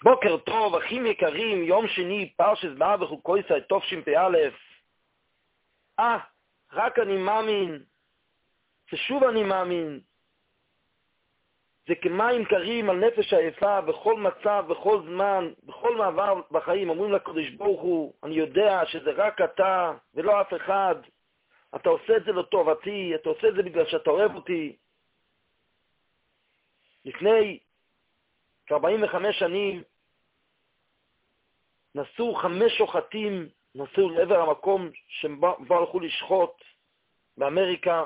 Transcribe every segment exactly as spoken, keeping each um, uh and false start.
בוקר טוב, אחים יקרים, יום שני, פרשת באה בחוקויסא, תשפ"א. אה, רק אני מאמין, ששוב אני מאמין. זה כמים קרים על נפש העייפה, בכל מצב, בכל זמן, בכל מעבר בחיים. אומרים לקדוש ברוך הוא, אני יודע שזה רק אתה ולא אף אחד. אתה עושה את זה לטובתי, אתה עושה את זה בגלל שאתה אוהב אותי. לפני ארבעים וחמש שנים, נסעו חמש שוחטים, נסעו לעבר המקום שבו הלכו לשחוט באמריקה,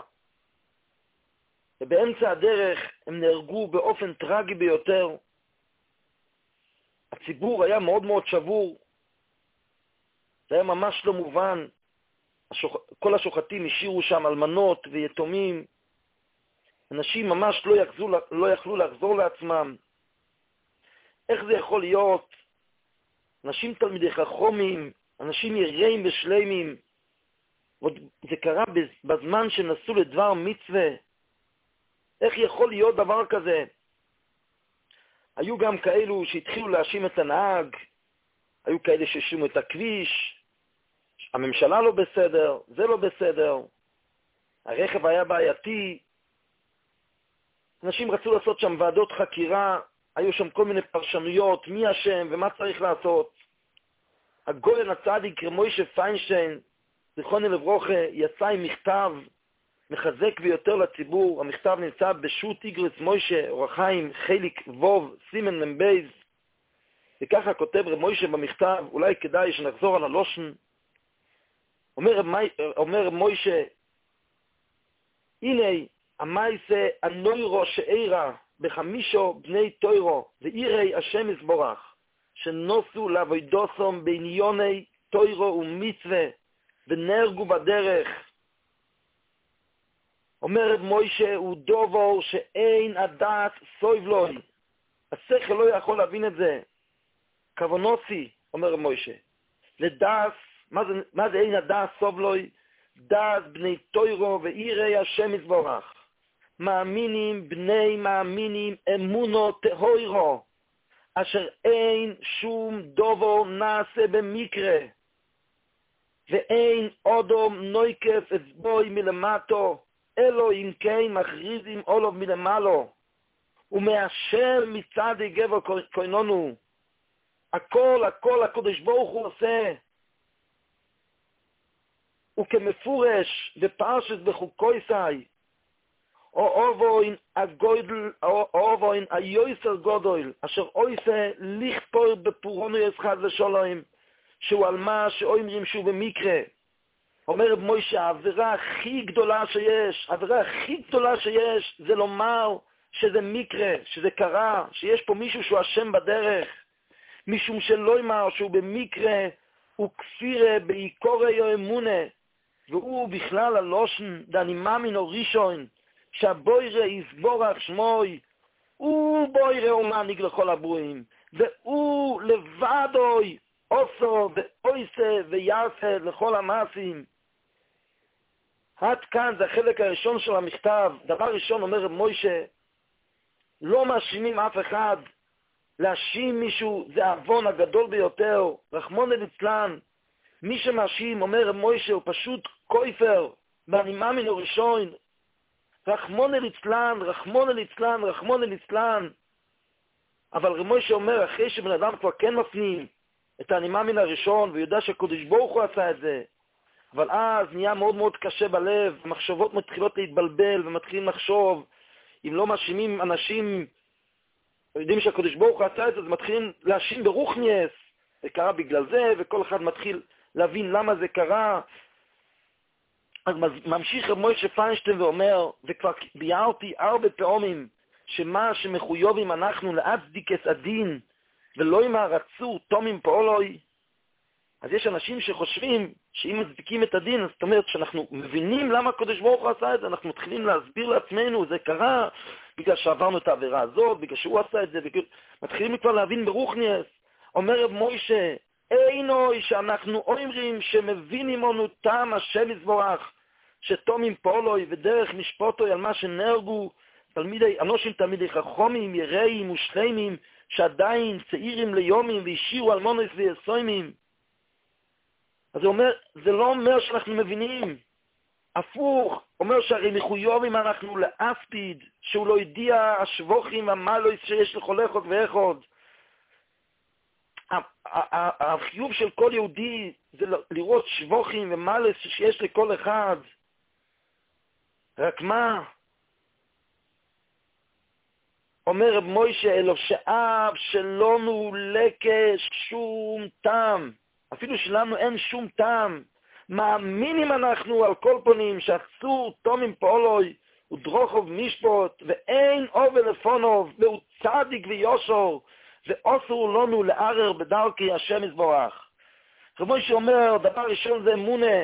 ובאמצע הדרך הם נהרגו באופן טרגי ביותר. הציבור היה מאוד מאוד שבור, זה היה ממש לא מובן. השוח... כל השוחטים השאירו שם אלמנות ויתומים, אנשים ממש לא, יחזו, לא יכלו לחזור לעצמם. איך זה יכול להיות? אנשים תלמידי חכמים, אנשים יראים ושלימים, זה קרה בזמן שנסעו לדבר מצווה. איך יכול להיות דבר כזה? היו גם כאלו שהתחילו להאשים את הנהג, היו כאלה שהאשימו את הכביש, הממשלה לא בסדר, זה לא בסדר, הרכב היה בעייתי. אנשים רצו לעשות שם ועדות חקירה, היו שם כל מיני פרשנויות, מי אשם ומה צריך לעשות. הגאון הצדיק מוישה פיינשטיין, זיכרונו לברכה, יצא עם מכתב מחזק ביותר לציבור. המכתב נמצא בשו"ת איגרס מוישה, אור החיים, חלק ווב, סימן ממבייז. וככה כותב רב מוישה במכתב, אולי כדאי שנחזור על הלושן. אומר, אומר מוישה, הנה המייסה הנוירו שאירה בחמישו בני תוירו ואירי השם יסבורך, שנוסו לעבודוסום בעניוני תוירו ומצווה ונהרגו בדרך. אומר רב מוישה, הוא דובור שאין הדעת סויב לוי. השכל לא יכול להבין את זה. כוונוסי, אומר רב מוישה, לדעת, מה זה, מה זה אין הדעת סויב לוי? דעת בני תוירו ואירי השם יסבורך. מאמינים בני מאמינים אמונו תהוירו, אשר אין שום דובור נעשה במקרה, ואין אודום נויקף אצבוי מלמטו, אלו אם כן מכריזים אולוב מלמעלו, ומאשר מצד גבר קוינונו. הכל, הכל הקדוש ברוך הוא עושה. וכמפורש בפרשת בחוקויסא, או אובוין הגוידל, או אובוין היויסר גודל, אשר אויסה לכפור בפורונו יסחד ושולוים, שהוא על מה שאומרים שהוא במקרה. אומר רב מוישה, העבירה הכי גדולה שיש, העבירה הכי גדולה שיש, זה לומר שזה מקרה, שזה קרה, שיש פה מישהו שהוא אשם בדרך, משום שלא אמר שהוא במקרה, הוא כפירה בעיקורי אמונה, והוא בכלל הלושן, דני מאמין או ראשון, שהבוירה יסבורך שמוי, הוא בוירה ומנהיג לכל הברואים, והוא לבדוי עושו ואויסה ויעשה לכל המעשים. עד כאן זה החלק הראשון של המכתב. דבר ראשון אומר רב מוישה, לא מאשימים אף אחד. להאשים מישהו זה העוון הגדול ביותר, רחמנא ליצלן. מי שמאשים, אומר רב מוישה, הוא פשוט כופר, ואני מאמין הוא ראשון. רחמנא ליצלן, רחמנא ליצלן, רחמנא ליצלן. אבל רב מוישה אומר, אחרי שבן אדם כבר כן מפנים את אני מאמין הראשון, ויודע שהקדוש ברוך הוא עשה את זה, אבל אז נהיה מאוד מאוד קשה בלב, מחשבות מתחילות להתבלבל, ומתחילים לחשוב, אם לא מאשימים אנשים, יודעים שהקדוש ברוך הוא עשה את זה, אז מתחילים להאשים ברוחניאס, זה קרה בגלל זה, וכל אחד מתחיל להבין למה זה קרה. אז ממשיך רב מוישה פיינשטיין ואומר, וכבר ביארתי הרבה פעמים, שמה שמחויבים אנחנו להצדיק את הדין, ולא עם הרצו תומים פעולוי. אז יש אנשים שחושבים שאם מצדיקים את הדין, אז זאת אומרת שאנחנו מבינים למה הקדוש ברוך הוא עשה את זה, אנחנו מתחילים להסביר לעצמנו, זה קרה בגלל שעברנו את העבירה הזאת, בגלל שהוא עשה את זה, בגלל... מתחילים כבר להבין ברוחניאס. אומר רב מוישה, אינוי שאנחנו אומרים שמבינים לנו טעם השם יסבורך, שתומים פעולוי ודרך משפוטוי על מה שנהרגו, תלמידי, אנושים תלמידי חכמים, יראים ושלמים, שעדיין צעירים ליומים והשאירו אלמונס ויסוימים. אז זה אומר, זה לא אומר שאנחנו מבינים. הפוך, אומר שהרי מחויבים אנחנו לאספיד, שהוא לא ידיע השבוכים המלויס שיש לכל אחד ואחד. החיוב של כל יהודי זה לראות שבוכים ומלויס שיש לכל אחד. רק מה? אומר רב מוישה, אלו שאב שלנו לקש שום טעם. אפילו שלנו אין שום טעם. מאמינים אנחנו על כל פונים שאסור תומים פועלוי ודרוכוב משפוט ואין עובל לפונוב והוא צדיק ויושר ואוסור לנו לערר בדרכי השם יתברך. רב מוישה אומר, דבר ראשון זה אמונה.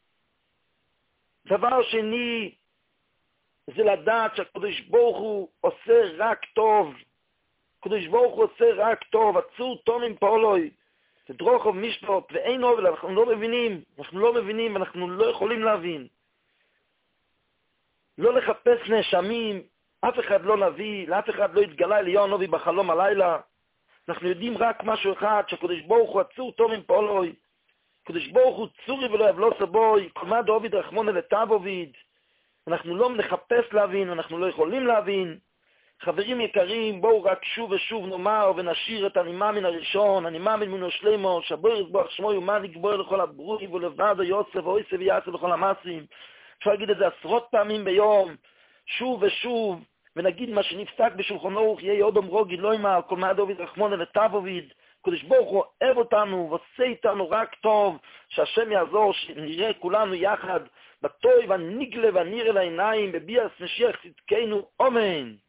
דבר שני זה לדעת שהקדוש ברוך הוא עושה רק טוב. הקדוש ברוך הוא עושה רק טוב. עצור תומים פועלוי ודרוכוב משפוט ואין עובל. אנחנו לא מבינים. אנחנו לא מבינים ואנחנו לא יכולים להבין. לא לחפש נאשמים. אף אחד לא נביא. לאף אחד לא יתגלה אליהו הנביא בחלום הלילה. אנחנו יודעים רק משהו אחד, שהקדוש ברוך הוא עצור תומים פועלוי. הקדוש ברוך הוא צורי ולא יבלו סבוי. קומא דאוביד רחמונא לטבוביד. אנחנו לא נחפש להבין, אנחנו לא יכולים להבין. חברים יקרים, בואו רק שוב ושוב נאמר ונשאיר את אני מאמין הראשון, אני מאמין מנו שלמה, שבור יסבוח שמו יומן יגבור לכל הברוי ולבד יוסף ואויסף ויעשה לכל המעשים. אפשר להגיד את זה עשרות פעמים ביום, שוב ושוב, ונגיד מה שנפסק בשולחן ערוך, יהיה עוד אמרו גילוי מה, כל מה דוד רחמונא לטבוביד, קדוש ברוך הוא אוהב אותנו ועושה איתנו רק טוב, שהשם יעזור, שנראה כולנו יחד, בטוב הנגלה והנראה לעיניים, בביאס משיח צדקנו, אמן.